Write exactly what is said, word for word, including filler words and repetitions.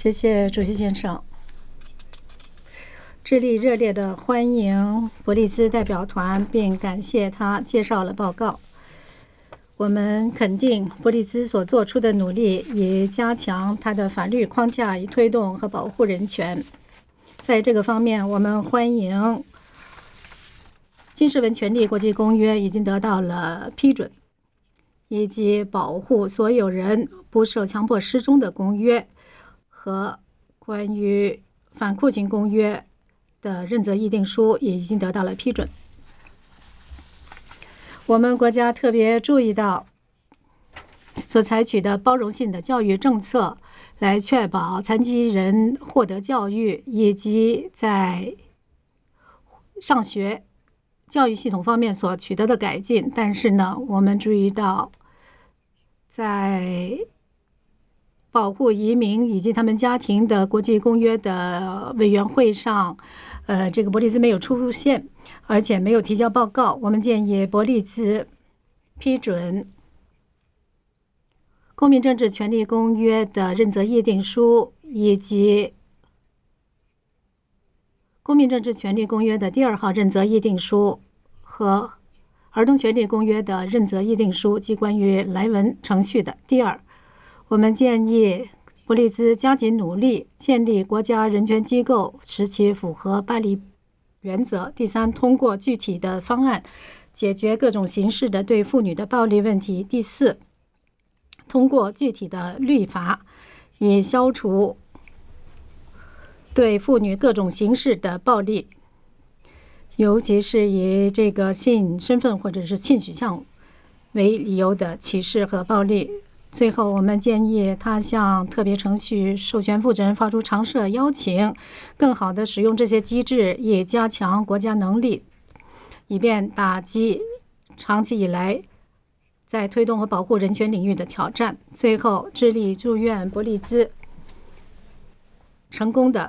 谢谢主席先生。智利热烈地欢迎伯利兹代表团，并感谢他介绍了报告。我们肯定伯利兹所做出的努力，以加强他的法律框架，以推动和保护人权。在这个方面，我们欢迎金氏文权利国际公约已经得到了批准，以及保护所有人不受强迫失踪的公约和关于反酷刑公约的认责议定书也已经得到了批准。我们国家特别注意到所采取的包容性的教育政策，来确保残疾人获得教育，以及在上学教育系统方面所取得的改进。但是呢，我们注意到在保护移民以及他们家庭的国际公约的委员会上，呃，这个伯利兹没有出现，而且没有提交报告。我们建议伯利兹批准公民政治权利公约的认责议定书，以及公民政治权利公约的第二号认责议定书和儿童权利公约的认责议定书及关于莱文程序的。第二，我们建议伯利兹加紧努力建立国家人权机构，使其符合巴黎原则。第三，通过具体的方案解决各种形式的对妇女的暴力问题。第四，通过具体的律法以消除对妇女各种形式的暴力，尤其是以这个性身份或者是性取向为理由的歧视和暴力。最后，我们建议他向特别程序授权负责人发出常设邀请，更好地使用这些机制，以加强国家能力，以便打击长期以来在推动和保护人权领域的挑战。最后，致力祝愿伯利兹成功的